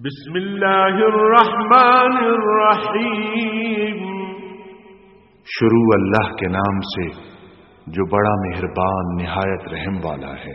بسم اللہ الرحمن الرحیم، شروع اللہ کے نام سے جو بڑا مہربان نہایت رحم والا ہے۔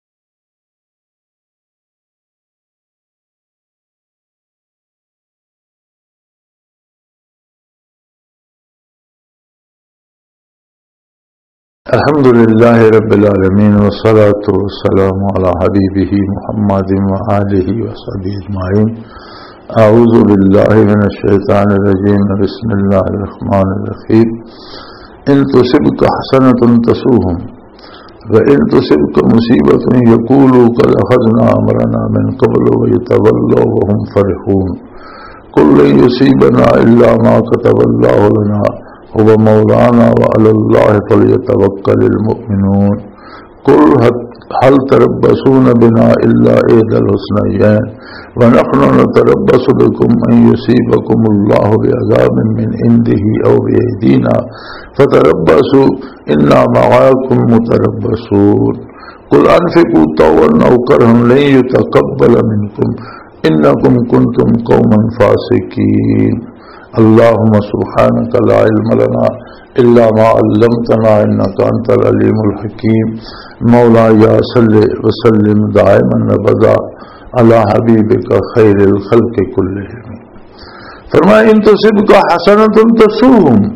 الحمد للہ رب العالمین والصلاة والسلام علی حبیبہ محمد وآلہ وصحبہ اجمعین۔ اعوذ باللہ من الشیطان الرجیم، بسم اللہ الرحمن الرحیم۔ ان تصبک حسنۃ تسؤہم وان تصبک مصیبۃ یقولوا قد اخذنا امرنا من قبل ویتولوا وهم فرحون۔ قل لن یصیبنا الا ما كتب اللہ لنا هو مولانا وعلى الله فليتوكل المؤمنون۔ قل هل تربصون بنا إلا إحدى الحسنيين ونحن نتربص بكم أن يصيبكم الله بعذاب من عنده أو بأيدينا فتربصوا إنا معكم متربصون۔ قل أنفقوا طوعا أو كرها لن يتقبل منكم إنكم كنتم قوما فاسقين۔ اللهم سبحانك لا علم لنا إلا ما علمتنا إنك أنت العليم الحكيم۔ مولاي صل وسلم دائما أبدا على حبيبك خير الخلق كلهم۔ فرمایا ان تصبك حسنة تسؤهم،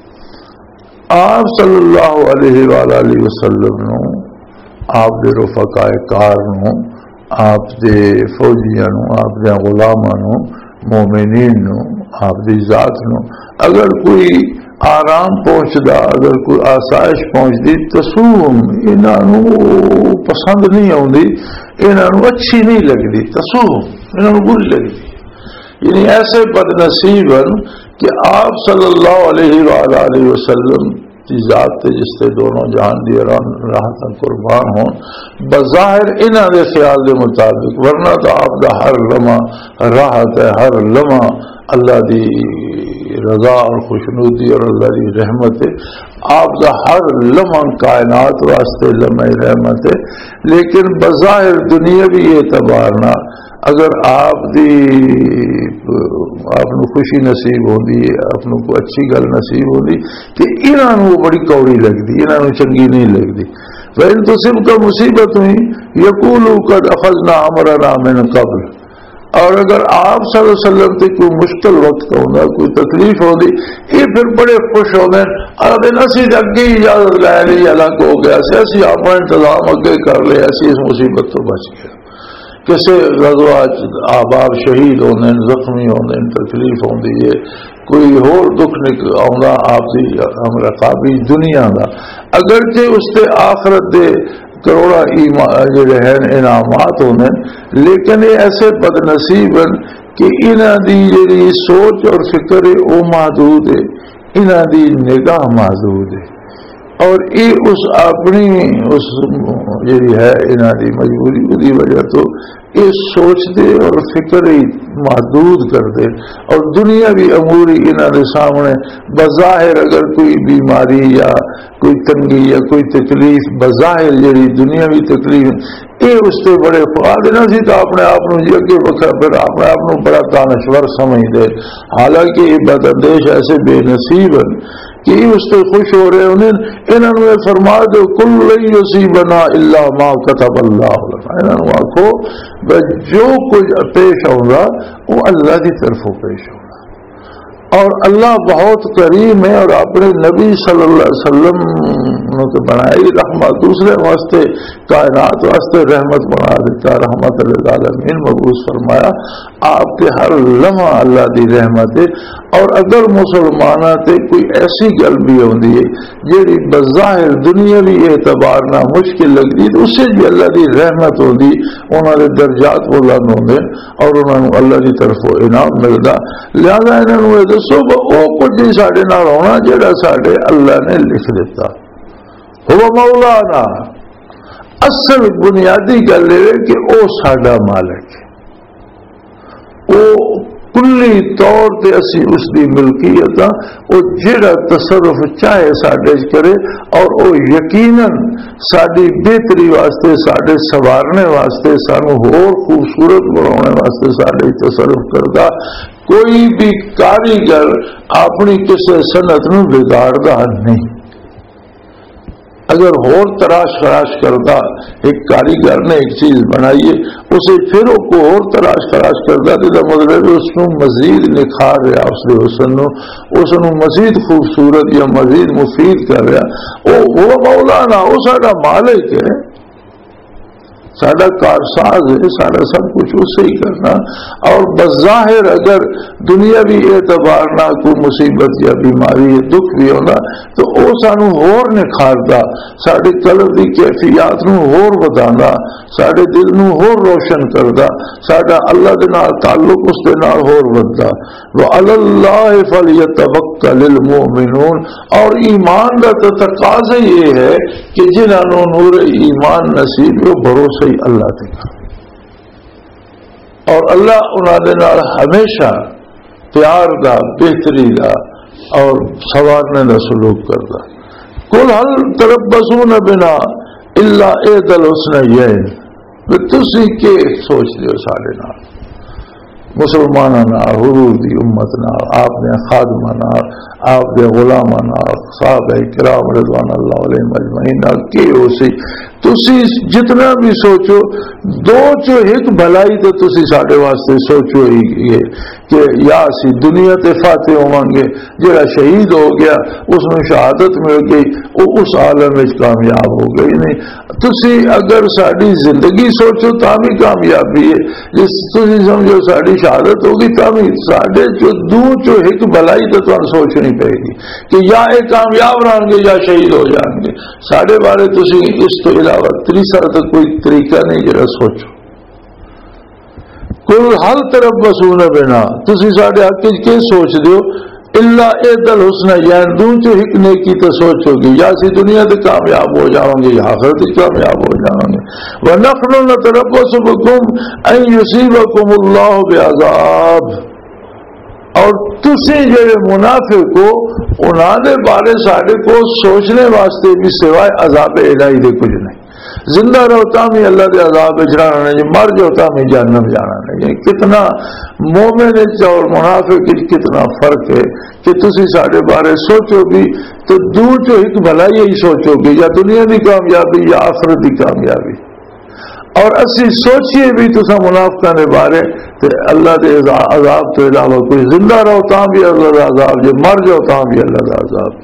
آپ صلی اللہ علیہ وآلہ وسلم نو، آپ دے رفقاء کار نو، آپ دے فوجیاں نو، آپ دے غلاماں نو، مومنین نو، آپ دی ذات نو اگر کوئی آرام پہنچدا، اگر کوئی آسائش پہنچدی، تسوم انہاں نو پسند نہیں آوندی، انہاں نو اچھی نہیں لگدی، تسوم انہاں نو بری لگدی۔ یعنی ایسے بد نصیب کہ آپ صلی اللہ علیہ وآلہ وسلم کی ذات تے جس تے دونوں جہان دی راحت قربان ہون، بظاہر انہاں دے خیال دے مطابق، ورنہ تو آپ دا ہر لمحہ راحت ہے، ہر لمحہ اللہ دی رضا اور خوشنودی اور اللہ دی رحمت ہے، آپ دا ہر لمحہ کائنات واسطے لمحہ رحمت ہے۔ لیکن بظاہر دنیاوی اعتبار نہ اگر آپ نو خوشی نصیب ہوندی، آپ نو کوئی اچھی گل نصیب ہوندی کہ انہاں نو بڑی کوڑی لگدی، انہاں نو چنگی نہیں لگدی۔ وَإِن تُصِبْكَ مُصِیبَةٌ یقولوا قد اخذنا امرنا من قبل، اور اگر آپ صلی اللہ علیہ وسلم تے کوئی مشکل وقت ہونا، کوئی تکلیف ہوگی، یہ پھر بڑے خوش ہو گئے، آدھے اسی اگے اجازت لے لی، الگ ہو گیا سی، اسی اپنا انتظام اگے کر لیا سی، اس مصیبت تو بچ گیا۔ کسی غزوات آباد شہید ہونے، زخمی ہونے، تکلیف ہوندی ہے، کوئی ہور دکھ آندا آپ دی رقابی دنیا دا، اگرچہ اس تے آخرت دے کروڑا جڑے ہیں انعامات ہونے، لیکن یہ ایسے بد نصیب ہیں کہ انہاں دی جڑی سوچ اور فکر ہے وہ محدود ہے، انہاں دی نگاہ محدود ہے، اور یہ اس اپنی اس جڑی ہے انہاں دی مجبوری دی وجہ تو یہ سوچ دے اور فکر ہی محدود کر دے، اور دنیاوی امور ہی انہاں دے سامنے بظاہر اگر کوئی بیماری یا کوئی تنگی یا کوئی تکلیف بظاہر جڑی دنیاوی تکلیف یہ اس سے بڑے فواد نہ سی تو اپنے آپ جی اگے وقت پھر اپنے آپ بڑا دانشور سمجھ دے، حالانکہ یہ بد اندیش ایسے بے نصیب ہیں کہ اس سے خوش ہو رہے انہوں نے فرما دو کل لن یصیبنا الا ما كتب اللہ لنا، انہوں نے آخو جو کچھ پیش ہوگا وہ اللہ کی طرفوں پیش ہوگا، اور اللہ بہت کریم ہے، اور اپنے نبی صلی اللہ علیہ وسلم نے بنائی رحمت، دوسرے واسطے کائنات واسطے رحمت بنا دیتا، رحمت للعالمین مبعوث فرمایا، آپ کے ہر لمحہ اللہ دی رحمت ہے۔ اور اگر مسلمانہ تے کوئی ایسی گل بھی ہوندی ہے جیڑی بظاہر دنیاوی اعتبار نہ مشکل لگتی تو اس سے بھی اللہ دی رحمت ہوندی، انہوں نے درجات بلند ہوندے اور انہوں نے اللہ دی طرف انعام ملتا۔ لہذا انہوں نے دسو وہ کچھ نہیں ساڈے نال ہونا جیڑا ساڈے اللہ نے لکھ دیتا، وہ مولانا۔ اصل بنیادی گل یہ کہ وہ ساڈا مالک ہے، وہ کلی طور تے اسی اس دی ملکیت ہاں، او جڑا تصرف چاہے ساڈے کرے، اور او یقیناً ساری بہتری واسطے، ساڈے سوارنے واسطے، سانو ہور خوبصورت بنانے واسطے ساڈے تصرف کردا۔ کوئی بھی کاریگر اپنی کسی صنعت نو بگاڑدا نہیں۔ اگر اور تراش خراش کرتا، ایک کاریگر نے ایک چیز بنائی ہے، اسے پھر کو اور تراش خراش کرتا تو مطلب اس کو مزید نکھار رہا، اس کے حسن اس مزید خوبصورت یا مزید مفید کر رہا۔ وہ مولانا، وہ سارا مالک ہے، سارا کارساز ہے، سارا سب کچھ اسے ہی کرنا۔ اور بظاہر اگر دنیاوی اعتبار نہ کوئی مصیبت یا بیماری یا دکھ بھی ہونا تو وہ سانو ہور نکھاردا، ساڈے قلب دی کیفیات نو ہور بداندا، ساڈے دل نو ہور روشن کردا، ساڈا اللہ دے نال تعلق اس دے نال ہور وددا۔ وعلی اللہ فلیتوکل المؤمنون، اور ایمان دا تقاضا یہ ہے کہ جنہاں نو نور ایمان نصیب ہو بھروسہ اللہ تے، اور اللہ انہاں دے نال ہمیشہ پیار دا، بہتری دا اور سوارنے دا سلوک کردا۔ قل هل تربصون بنا الا احدى الحسنيين، تسی کے سوچ دیو سارے نال، مسلمانوں نال، حضور دی امت نال، آپ نے خادمہ نال، آپ دے غلاماں نال، صحابہ کرام رضوان اللہ علیہم اجمعین نال کی ہو سی۔ تسی جتنا بھی سوچو، دو چو ایک بھلائی تو تسی ساڈے واسطے سوچو ہی کہ یا اسی دنیا تے فاتح ہوں گے، جڑا شہید ہو گیا اس میں شہادت مل گئی، وہ اس عالم میں کامیاب ہو گئی نہیں۔ تسی اگر ساری زندگی سوچو تا بھی کامیابی ہے، جس تسی سمجھو ساری شہادت ہوگی تا بھی ساڈے جو دو چو ایک بھلائی تو تمہیں سوچنی پڑے گی کہ یا یہ کامیاب رہن گے یا شہید ہو جان گے۔ ساڈے بارے تسی اس تو علاوہ تیسرا تو کوئی طریقہ نہیں جڑا سوچو۔ قل هل تربصون بنا، تسی ساڈے حق وچ کی سوچ دیو، الا احدى الحسنيين، دون چ ایک نیکی تو سوچو گے، یا اسی دنیا تے کامیاب ہو جاؤں گے یا آخرت تے کامیاب ہو جاؤں گے۔ ونحن نتربص بكم ان يصيبكم الله بعذاب، اور تسی جڑے منافق کو انہاں دے بارے ساڈے کو سوچنے واسطے بھی سوائے عذاب الہی دے کچھ نہیں۔ زندہ رہتا میں اللہ دے عذاب اجرانا نہیں، مر جاتا میں جہنم جانا نہیں۔ کتنا مومن اور منافق کتنا فرق ہے کہ تسی ساڈے بارے سوچو بھی تو دور جو ایک بھلائی ہی سوچو گے، یا دنیا کی کامیابی یا آخرت کی کامیابی۔ اور اسی سوچیے بھی تسا منافقہ نے بارے تو اللہ دے عذاب تو علاوہ کوئی، زندہ رہو تاں بھی اللہ دا عذاب، جو مر جاؤ تاں بھی اللہ دا عذاب۔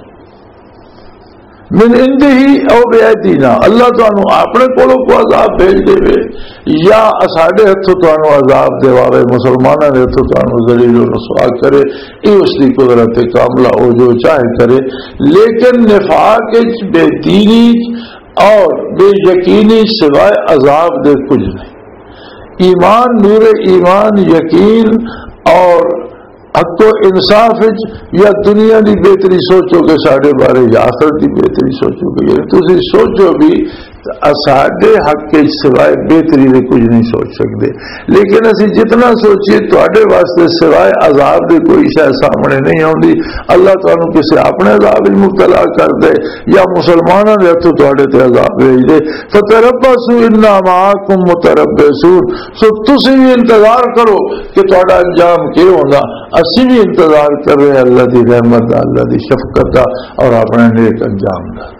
من عنده او بأيدينا، اللہ تانوں اپنے کولوں کو عذاب بھیج دے یا ساڈے ہتھوں تانوں عذاب دیواوے، مسلماناں دے ہتھوں تانوں ذلیل و رسوا کرے، یہ اس کی قدرت کاملہ، او جو چاہے کرے۔ لیکن نفاق بے دینی اور بے یقینی سوائے عذاب دے کچھ نہیں۔ ایمان، نور ایمان، یقین اور حق و انصاف یا دنیا کی بہتری سوچو گے ساڈے بارے یا آخرت کی بہتری سوچو گے، تسی سوچو بھی ساڈے حق سوائے بہتری دے کچھ نہیں سوچ سکتے۔ لیکن اسی جتنا سوچیے تواڈے واسطے سوائے عذاب دے کوئی شے سامنے نہیں آتی۔ اللہ تعالیٰ کسی اپنے عذاب وچ مبتلا کر دے یا مسلمانوں دے ہتھوں تواڈے تے عذاب بھیج دے۔ فتربصوا انا معکم متربصون، سو تسی بھی انتظار کرو کہ تواڈا انجام کی ہوگا، اسی بھی انتظار کر رہے ہیں اللہ دی رحمت دا، اللہ دی شفقت دا اور اپنے نیک انجام دا۔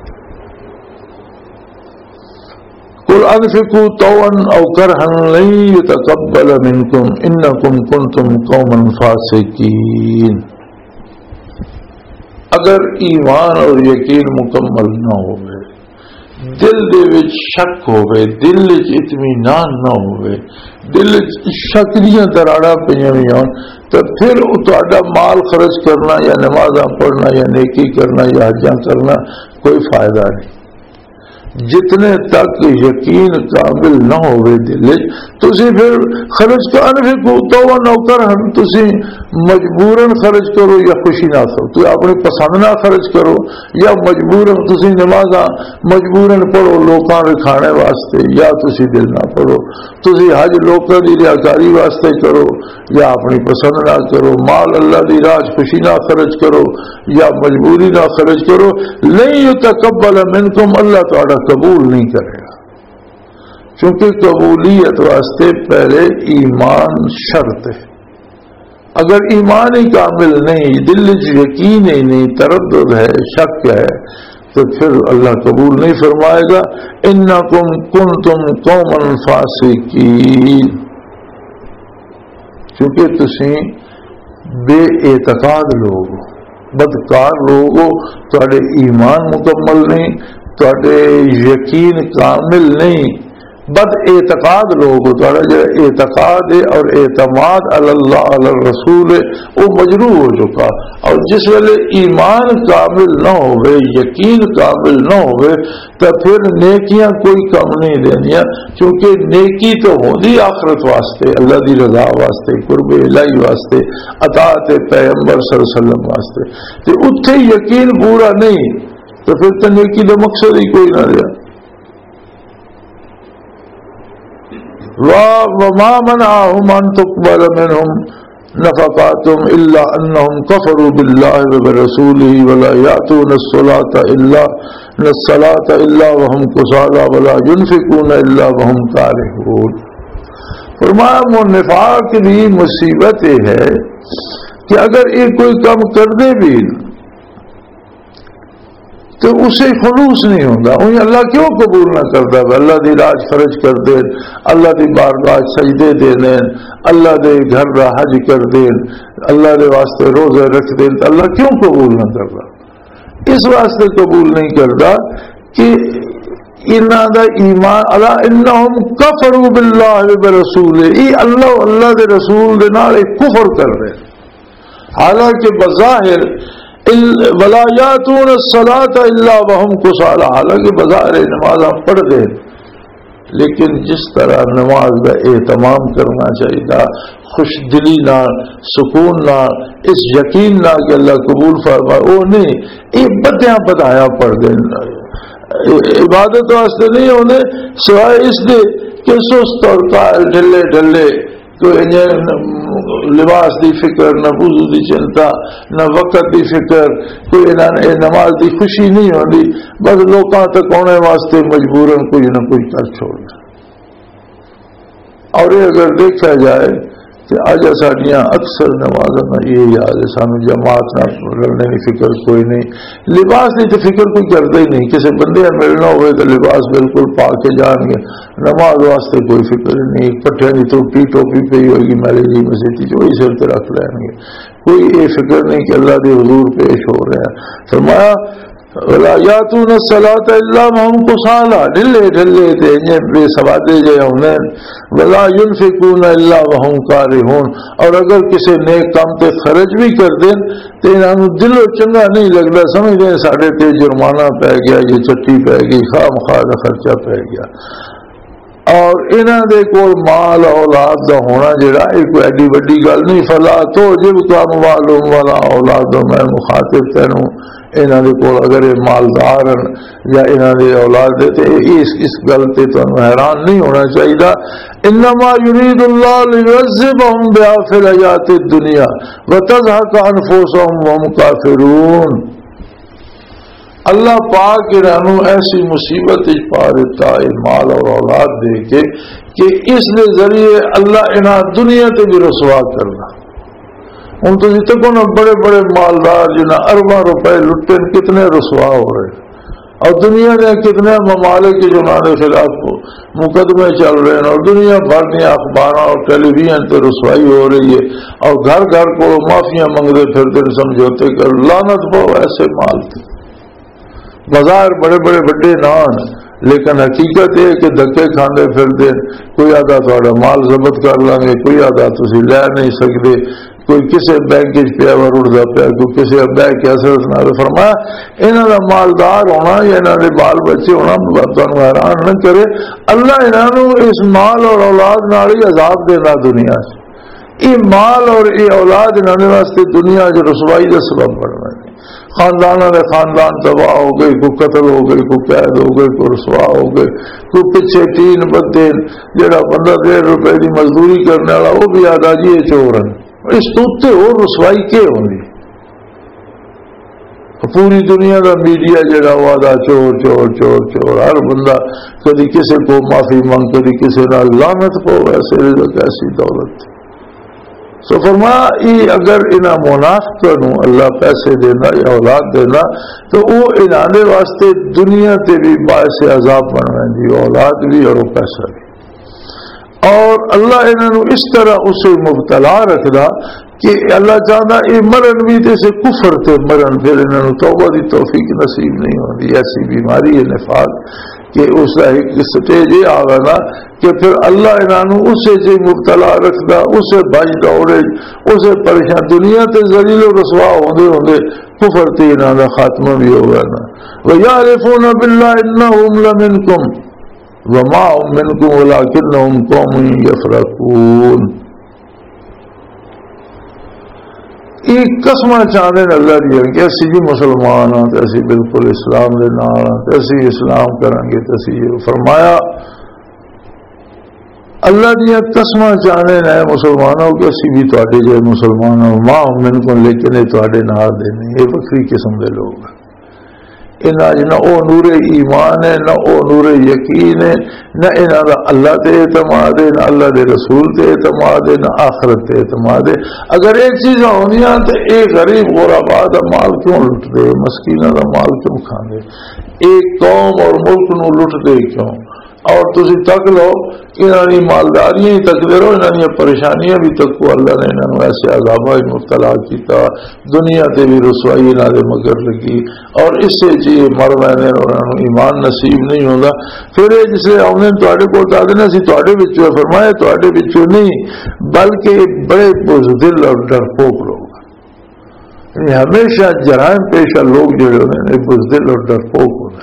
قل انفقوا طوعا او كرها لن يتقبل منكم انكم كنتم قوما فاسقين، اگر ایمان اور یقین مکمل نہ ہوئے، دل دے وچ شک ہوئے، دل وچ اطمینان نہ ہوئے، دل وچ شک دیاں دراڑاں پئیاں ہون، تو پھر تہاڈا مال خرچ کرنا یا نمازاں پڑھنا یا نیکی کرنا یا حجاں کرنا کوئی فائدہ نہیں۔ جتنے تک یقین کامل نہ ہوئے دل تسی پھر خرچ انفقوا تو نوکر ہم تسی مجبوراً خرچ کرو یا خوشی نہ کرو، تو اپنی پسند نہ خرچ کرو، یا مجبوراً تسی نمازاں مجبوراً پڑھو لوکاں دے کھانے واسطے، یا تسی دل نہ پڑھو، تسی حج لوکاں دی ریاکاری واسطے کرو یا اپنی پسند نہ کرو، مال اللہ دی راہ خوشی نہ خرچ کرو یا مجبوری نہ خرچ کرو، لن یتقبل منکم، اللہ تعالیٰ قبول نہیں کرے گا، کیونکہ قبولیت واسطے پہلے ایمان شرط ہے۔ اگر ایمان ہی کامل نہیں، دل سے یقین ہی نہیں، تردد ہے، شک ہے، تو پھر اللہ قبول نہیں فرمائے گا۔ انکم کنتم قوما فاسقین، کیونکہ تسی بے اعتقاد لوگ ہو، بدکار لوگ ہو، تھوڑے ایمان مکمل نہیں، تھوڑے یقین کامل نہیں، بد اعتقاد لوگ ہو، تھوڑا جو اعتقاد ہے اور اعتماد اللہ علی الرسول ہے وہ مجروح ہو چکا، اور جس ویلے ایمان کامل نہ ہوئے، یقین کامل نہ ہوئے، تو پھر نیکیاں کوئی کم نہیں دینیاں، کیونکہ نیکی تو ہوندی آخرت واسطے، اللہ دی رضا واسطے، قرب الہی واسطے، اطاعت پیغمبر صلی اللہ علیہ وسلم واسطے، تو اتھے یقین پورا نہیں تو پھر تو نیکی کا مقصد ہی کوئی نہ رہا۔ وَمَا مَنَعَهُمْ أَن تُقْبَلَ مِنْهُمْ نَفَقَاتُهُمْ إِلَّا أَنَّهُمْ كَفَرُوا بِاللَّهِ وَبِرَسُولِهِ وَلَا يَأْتُونَ الصَّلَاةَ إِلَّا وَهُمْ كُسَالَىٰ وَلَا يُنْفِقُونَ إِلَّا وَهُمْ كَارِهُونَ۔ فرمایا نفاق بھی مصیبت ہے کہ اگر یہ کوئی کام کر دے بھی تو اسے خلوص نہیں ہوتا، انہیں اللہ کیوں قبول نہ کرتا؟ اللہ دی راج خرچ کر دین، اللہ دی بارگاہ سجدے دے دین، اللہ دے گھر دا حج کر دین، اللہ دے واسطے روزے رکھ دین، تو اللہ کیوں قبول نہ کرتا؟ اس واسطے قبول نہیں کرتا کہ انہاں دا ایمان، الا انہم کفروا باللہ وبرسولہ، اللہ دے رسول دے نال کفر کر رہے، حالانکہ بظاہر ولا یاتون الصلاۃ الا وهم کسالى، حالانکہ بظاہر نماز ہم پڑھ دیں، لیکن جس طرح نماز کا اہتمام کرنا چاہیے، خوش دلی نہ، سکون نہ، اس یقین نہ کہ اللہ قبول فرمائے، وہ نہیں، یہ بدیاں بدایا پڑھ دیں، عبادت واسطے نہیں ہونے سوائے اس دے کہ سست اور قائل ڈھلے ڈھلے، کوئی لباس دی فکر، نہ وضو دی چنتا، نہ وقت دی فکر، کوئی نماز دی خوشی نہیں ہوتی، بس لوکاں تک ہونے واسطے مجبوراً کوئی نہ کوئی کر چھوڑنا۔ اور یہ اگر دیکھا جائے کہ آج ساڑیاں اکثر نمازوں میں یہ یاد ہے، سانو جماعت نہ رلنے کی فکر کوئی نہیں، لباس کی تو فکر کوئی کرتا ہی نہیں، کسی بندے ملنا ہوئے تو لباس بالکل پا کے جان گے، نماز واسطے کوئی فکر نہیں، پٹھے کی ٹوپی پہ ہی ہوگی میرے جی مسیحی جو ہی سر پہ رکھ لیں گے، کوئی یہ فکر نہیں کہ اللہ کے حضور پیش ہو رہے ہیں۔ فرمایا ولا یاتون الصلاۃ الا وهم کسالى، ڈھلے ڈھلے تے بے سوادے جے ہونے، ولا ينفقون الا وهم کارہون، اور اگر کسی نیک کام تے خرچ بھی کر دیں تو انہوں دلوں چنگا نہیں لگتا، سمجھتے ہیں ساڑھے تے جرمانہ پہ گیا، یہ چٹی پہ گئی، خام خواہ خرچہ پہ گیا۔ اور انہوں دے کول مال اولاد دا ہونا جڑا ایک ایڈی وڈی گل نہیں، فلا تعجبک اموالہم ولا اولادہم، میں مخاطب تینوں انہوں نے کول اگر یہ مالدار یا انہوں نے اولاد دیتے اس گل تے تو حیران نہیں ہونا چاہیے۔ انما یرید اللہ لیعذبہم بہا فی الحیات الدنیا وتزہق انفسہم وہم کافرون، اللہ پاک انہوں ایسی مصیبت پا دیتا ہے مال اور اولاد دے کے کہ اس کے ذریعے اللہ انہاں دنیا تے بھی رسوا کرنا۔ ہوں تو جتنے کو بڑے بڑے مالدار جنہیں ارباں روپے لٹے کتنے رسوا ہو رہے، اور دنیا کے کتنے ممالک کے جماعت خلاف مقدمے چل رہے ہیں، اور دنیا بھر میں اخبار اور ٹیلی ویژن سے رسوائی ہو رہی ہے، اور گھر گھر کو معافیاں منگتے پھرتے سمجھوتے کر لعنت پاؤ ایسے مال تھے۔ بازار بڑے بڑے بڑے نان، لیکن حقیقت ہے کہ دھکے کھانے پھر دیں، کوئی آدھا تھوڑا مال ضبط کر لیں گے، کوئی آدھا تسی لے نہیں سکتے، کوئی کسی بینک پیا وا رڑتا پیا، کوئی کسی بہ کے اثرت نہ فرمایا انہوں کا مالدار ہونا یا انہوں کے بال بچے ہونا تمہیں حیران نہ کرے، اللہ انہوں اس مال اور اولاد نال ہی عذاب دینا دنیا سے، یہ مال اور یہ اولاد انہوں واسطے دنیا جو رسوائی کا سبب بننا، خاندان نے خاندان تباہ ہو گئی، کوئی قتل ہو گئی، کوئی قید ہو گئی، کوئی رسوا ہو گئی، کوئی پیچھے تین بندے جہاں بندہ 1.5 روپے کی مزدوری کرنے والا وہ بھی آدھا جی یہ چور ہے، اس تو اور رسوائی کیا ہوگی؟ پوری دنیا کا میڈیا جہاں وہ آدھا چور چور چور چور، ہر بندہ کدی کسی کو معافی مانگ، کدی کسی نال لعنت کو، ایسے رزق ایسی دولت۔ سو فرمایا یہ اگر انہاں منافقوں اللہ پیسے دینا یا اولاد دینا تو وہ انہاں واسطے دنیا تے بھی باعث عذاب بن رہی، اولاد بھی اور پیسہ بھی، اور اللہ انہوں اس طرح اسے مبتلا رکھدا کہ اللہ چاہتا یہ مرن بھی تے سے کفر تے مرن، پھر انہوں توبہ دی توفیق نصیب نہیں ہوتی، ایسی بیماری ہے نفاق کہ اس کا ایک سٹیج یہ آ گا کہ پھر اللہ انہوں اسے جی مبتلا رکھدا، اسے بھائی دوڑے، اسے پریشان، دنیا تے ذلیل و رسوا ہوندے ہوندے کفر تے انہوں کا خاتمہ بھی ہوگا نا۔ وَيَعْرِفُونَ بِاللَّهِ إِنَّهُمْ لَمِنْكُمْ وَمَا هُمْ مِنْكُمْ وَلَكِنَّهُمْ قَوْمٌ يَفْرَقُونَ۔ یہ قسمہ چاہنے اللہ دیا کہ اسی جی مسلمان ہاں تے اسی بالکل اسلام دے نال ہاں تے اسی اسلام کریں گے تے اسی فرمایا اللہ دیا قسمہ چاہنے نئے مسلمانوں کہ اسی بھی تواڈے جے مسلمان ہوں، ماں منکم لیکن یہ تواڈے نال دے نہیں، یہ وکری قسم دے لوگ ہیں، انہاں نہ او نور ایمان ہے، نہ او نور یقین ہے، نہ انہاں دا اللہ تے اعتماد ہے، نہ اللہ دے رسول تے اعتماد ہے، نہ آخرت تے اعتماد ہے۔ اگر یہ چیزاں ہوندیاں تے اے غریب غرباء دا مال کیوں لٹ دے، مسکیناں دا مال کیوں کھاندے، ایک قوم اور ملک نو لٹ دے کیوں؟ اور تسی تک لو انہاں دی مالداریاں ہی تکدے رہو، انہاں دی پریشانیاں بھی تکو، اللہ نے انہاں نوں ایسے عذاباں مبتلا کیتا، دنیا تے بھی رسوائی انہاں دے مگر لگی، اور اس سے جی مر رہے ہیں اور انہاں نوں ایمان نصیب نہیں ہوندا۔ پھر یہ جسے آؤں تواڈے کول تا دینا سی تواڈے وچوں، فرمایا تواڈے وچوں نہیں بلکہ بڑے بزدل اور ڈرپوک لوگ، ہمیشہ جرائم پیشہ لوگ جڑے ہوندے نے بزدل اور ڈرپوک ہوندے،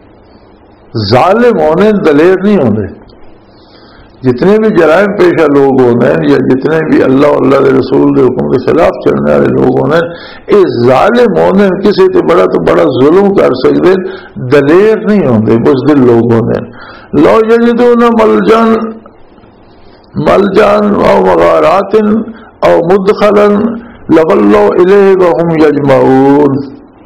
ظالم ہونے دلیر نہیں ہوتے، جتنے بھی جرائم پیشہ لوگ ہونے یا جتنے بھی اللہ اللہ کے رسول کے حکم کے خلاف چلنے والے لوگ ہونے، یہ ظالم ہونے کسی سے بڑا تو بڑا ظلم کر سکتے، دلیر نہیں ہوتے، بزدل لوگ ہونے۔ لو یجدون ملجان او مغارات او مدخلا لولوا الیہ وهم یجمعون،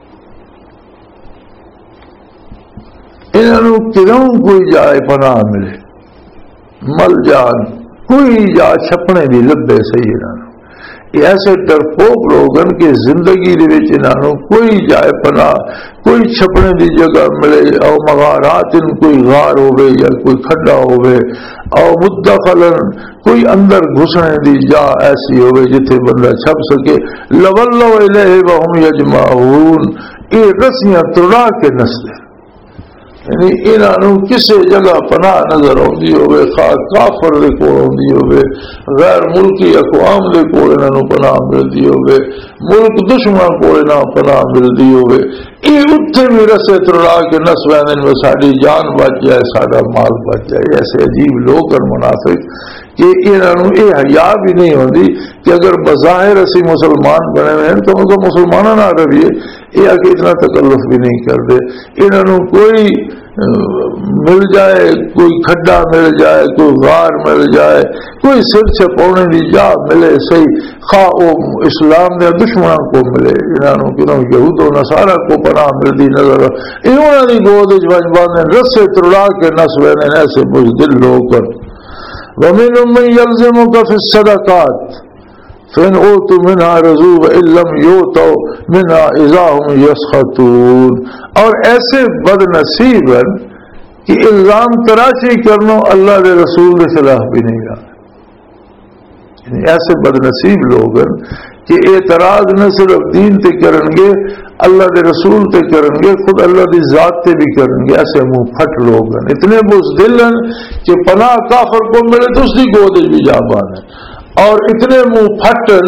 انہوں کدوں کوئی جائے پناہ ملے، مل جان کوئی جا چھپنے دی لبے صحیح انہوں، یہ ایسے ڈرپوک لوگن کہ زندگی دے وچ انہوں کوئی جائے پناہ، کوئی چھپنے دی جگہ ملے، او مغارات کوئی غار ہوئے یا کوئی کھڈا ہوئے، او مدخلن کوئی اندر گھسنے دی جا ایسی ہوئے جتھے بندہ چھپ سکے، لولوا الیہ وهم یجمعون، یہ رسیاں توڑا کے نسلے، یعنی انہوں کسی جگہ پناہ نظر آتی ہوئے، خواہ کافر دے کول آتی ہوئے، غیر ملکی اقوام دے کول انہوں پناہ ملتی ہوئے، ملک دشمن کول انہوں پناہ ملتی ہوئے، یہ اتھے بھی رسے ترڑا کے نس ویندن میں ساڑی جان بچ جائے، ساڑا مال بچ جائے۔ ایسے عجیب لوگ اور منافق کہ انہوں یہ حیا بھی نہیں ہوتی کہ اگر بظاہر اسی مسلمان بنے ہوئے ہیں تو ان کو مسلمانوں نہ رویے، یہ آگے اتنا تکلف بھی نہیں کرتے، انہوں کوئی مل جائے، کوئی کھڈا مل جائے، کوئی غار مل جائے، کوئی سر چھپانے کی جا ملے صحیح، خواہ وہ اسلام دے دشمنوں کو ملے، انہوں کنوں یہود و نصارہ کو پناہ ملتی نظر، انہوں نے گود باندھے رسے ترڑا کے نس وینے ایسے بزدل لوگ۔ وَمِنْهُمْ مَنْ يَلْزِمُكَ فِي الصَّدَقَاتِ فَإِنْ أُوتُوا مِنْهَا رَضُوا وَإِنْ لَمْ يُؤْتَوْا مِنْهَا إِذَا هُمْ يَسْخَطُونَ، اور ایسے بد نصیب ہیں کہ الزام تراشی کرنو اللہ دے رسول کے خلاف بھی نہیں جاتے، یعنی ایسے بد نصیب لوگ ہیں کہ اعتراض نہ صرف دین تے کریں گے، اللہ دے رسول تے کریں گے، خود اللہ دی ذات تے بھی کریں گے، ایسے منہ پھٹ لوگ ہیں، اتنے بزدل ہیں کہ پناہ کافر کو ملے تو اس کی گود بھی جا باندھے، اور اتنے منہ پھٹن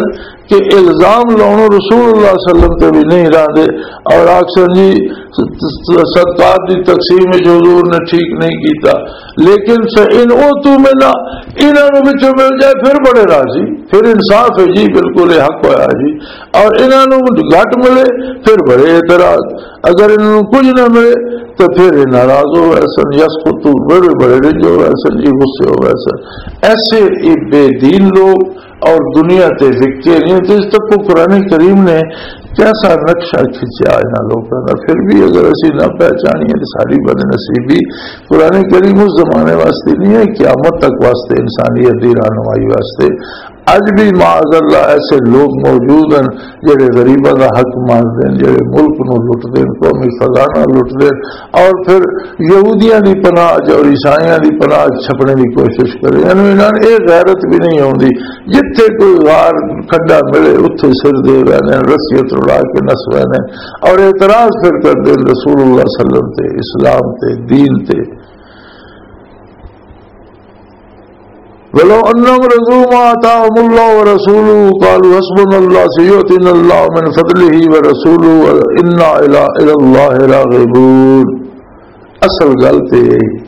کہ الزام لاؤ رسول اللہ صلی اللہ علیہ وسلم تے بھی نہیں راندے اور اکثر جی صدقات کی تقسیم حضور نے ٹھیک نہیں کیتا، لیکن ان او تو ملا انہوں بچوں مل جائے پھر بڑے راضی، پھر انصاف ہے جی، بالکل حق ہوا جی، اور انہوں گھٹ ملے پھر بڑے اعتراض، اگر انہوں کچھ نہ ملے تو پھر ناراض ہو ویسن، یس خود بڑے بڑے رج ہو ویسن جی، غصے ہو ویسن۔ ایسے بے دین لوگ اور دنیا تے وکے نہیں تو اس تک کو قرآن کریم نے کیسا نقشہ کھینچا ہے لوگوں کا، پھر بھی اگر اسی نہ پہچانیے تو ساری بد نصیبی۔ قرآن کریم اس زمانے واسطے نہیں ہے، قیامت تک واسطے، انسانیت دی رہنمائی واسطے۔ اج بھی معاذ اللہ ایسے لوگ موجود ہیں جڑے غریباں دا حق مانتے ہیں، جڑے ملک نو لٹتے ہیں، قومی خزانہ لٹتے ہیں، اور پھر یہودیاں دی پناہ اور عیسائیاں دی پناہ چھپنے کی کوشش کرے، یعنی انہوں نے ایک غیرت بھی نہیں ہوندی، جتھے کوئی غار کھڈا ملے اتھے سر دے وینے، رسیت اڑا کے نس وینے، اور اعتراض پھر کرتے ہیں رسول اللہ صلی اللہ علیہ وسلم تے، اسلام تے، دین تے۔ ولو انهم رضوا ما آتاهم الله ورسوله قالوا حسبنا الله سيؤتينا الله من فضله ورسوله انا الى الله راغبون۔ اصل گل تے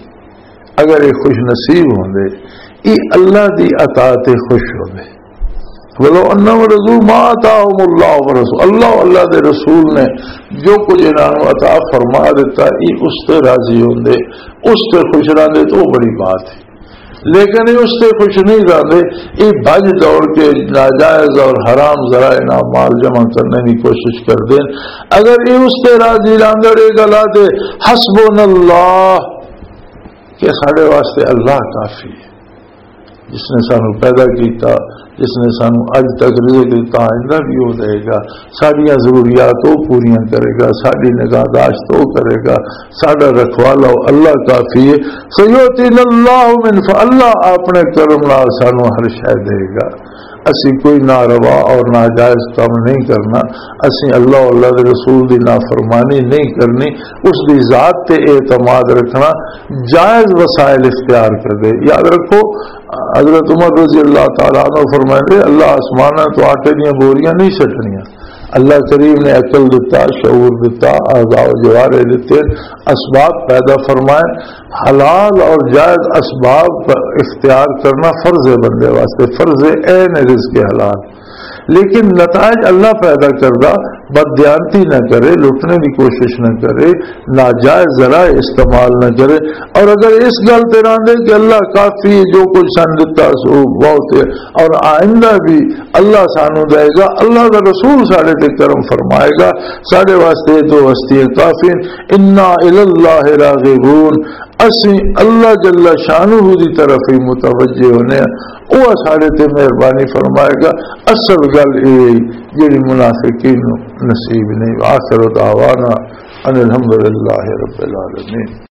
اگر یہ خوش نصیب ہوندے، یہ اللہ دی اطاعت خوش ہوندے۔ ولو انهم رضوا ما آتاهم الله ورسوله، اللہ اللہ دے رسول نے جو کچھ انہوں نے عطا فرما دیتا، یہ اس تے راضی ہوندے، اس تے خوش رہندے، تو بڑی بات ہے۔ لیکن اس سے خوش نہیں رہتے، یہ بھج دوڑ کے ناجائز اور حرام ذرائع مال جمع کرنے کی کوشش کرتے ہیں۔ اگر یہ اس سے راضی راندڑ یہ گل آتے حسبنا اللہ کہ سارے واسطے اللہ کافی ہے، جس نے سانو پیدا کیتا، جس نے سانو اج تک رزق دیتا، آئندہ بھی وہ دے گا، ساڈیاں ضروریات وہ پوریاں کرے گا، ساری نگہداشت وہ کرے گا، ساڈا رکھوالا اللہ کافی ہے۔ سیؤتینا اللہ من اللہ اپنے کرم نال سانو ہر شے دے گا۔ اسی کوئی ناروا اور ناجائز کام نہیں کرنا، اسی اللہ اور اللہ کے رسول دی نافرمانی نہیں کرنی، اس دی ذات تے اعتماد رکھنا، جائز وسائل اختیار کر دے۔ یاد رکھو حضرت عمر رضی اللہ تعالیٰ عنہ فرمائے اللہ آسمانہ تو آٹے دیا بوریاں نہیں سٹنیاں، اللہ کریم نے عقل دیتا، شعور دیتا، اعضاء و جوارح دیتے، اسباب پیدا فرمائے، حلال اور جائز اسباب اختیار کرنا فرض ہے بندے واسطے، فرض ہے عین رزق حلال، لیکن نتائج اللہ پیدا کردہ، بددیانتی نہ کرے، لٹنے کی کوشش نہ کرے، ناجائز ذرائع استعمال نہ کرے، اور اگر اس گل تے راندے کہ اللہ کافی ہے، جو کچھ سن دیتا سو بہت ہے، اور آئندہ بھی اللہ سانو دے گا، اللہ کا رسول ساڑھے تے کرم فرمائے گا، ساڑھے واسطے دو ہستیاں کافی، انا الی اللہ راغبون، اسی اللہ جل شانہ دی طرف ہی متوجہ ہونے، وہ ساڑھے تے مہربانی فرمائے گا۔ اصل گل یہ جڑی منافقین نصیب نہیں۔ آخر دعوانا ان الحمدللہ رب العالمین۔